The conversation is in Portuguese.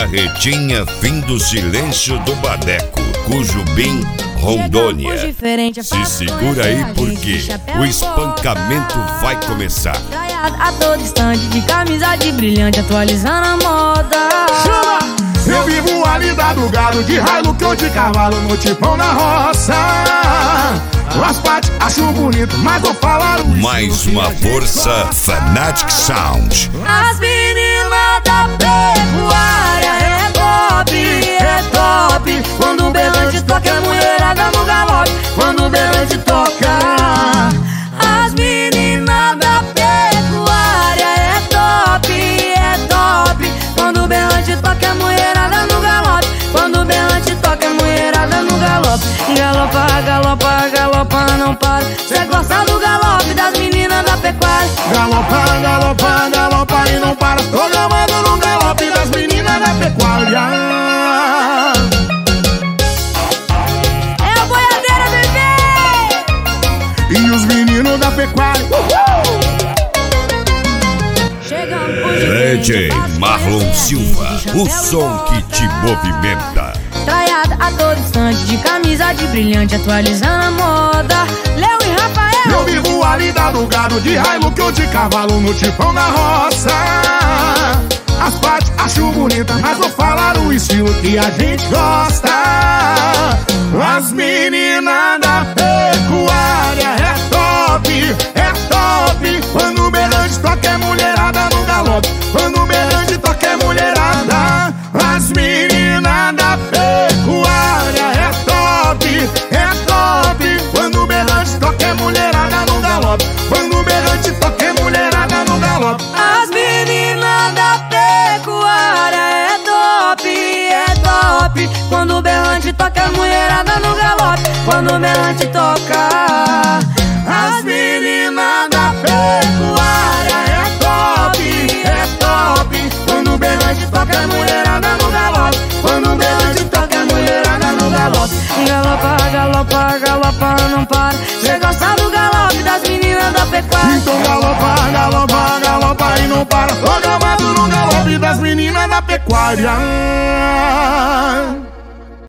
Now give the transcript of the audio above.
Carretinha Fim do Silêncio do Badeco, Cujubim, Rondônia. Se segura aí porque o espancamento vai começar. A todo instante, de camisa de brilhante, atualizando a moda. Chama! Eu vivo ali da do gado, de Hilux ou de cavalo, no tipão na roça. As partes acho bonito, mas vou falar o Mais uma força, Fanatic Sound. As meninas da pecuária é top. Quando o berrante toca, a mulherada no galope. Quando o berrante toca, as meninas da pecuária é top. Quando o berrante toca, a mulherada no galope. Quando o berrante toca, a mulherada no galope. Galopa, não para. Cê gosta do galope das meninas da pecuária. Galopa e não para. Tô gamando no galope das meninas da pecuária. É a boiadeira, bebê! E os meninos da pecuária. DJ Marlon Silva, o som que te movimenta. Traiada a todo instante, de camisa de brilhante, atualizando a moda. Léo e Rafael. Eu vivo ali da do gado, de Hilux ou de cavalo, no tipão na roça. As partes acho bonita, mas vou falar o estilo que a gente gosta. As meninas da pecuária é top. Quando o berrante toca é mulherada no galope. Quando o berrante toca é mulherada. As meninas da pecuária é top. Quando o berrante toca é mulherada no galope. Quando o berrante toca é mulherada no galope. As meninas da pecuária é top. Quando o berrante toca, a mulherada no galope. Quando o berrante toca, as meninas da pecuária é top. Quando o berrante toca, a mulherada no galope. Quando o berrante toca, a mulherada no galope. Galopa, não para. Cê gosta do galope das meninas da pecuária. Então galopa e não para. Tô gamado no galope das meninas da pecuária.